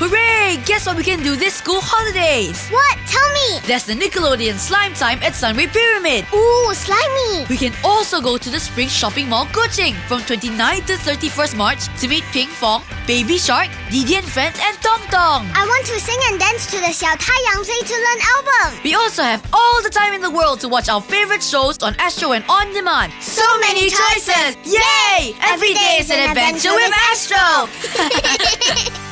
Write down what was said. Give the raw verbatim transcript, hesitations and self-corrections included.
Hooray! Guess what we can do this school holidays? What? Tell me. There's the Nickelodeon Slime Time at Sunway Pyramid. Ooh, slimy. We can also go to the Spring Shopping Mall Kuching from twenty-ninth to thirty-first March to meet Ping Fong, Baby Shark, Didi and Friends, and Tong Tong. I want to sing and dance to the 小太阳 Play to Learn album. We also have all the time in the world to watch our favorite shows on Astro and On Demand. So many choices! Yay! Every day is an adventure with Astro!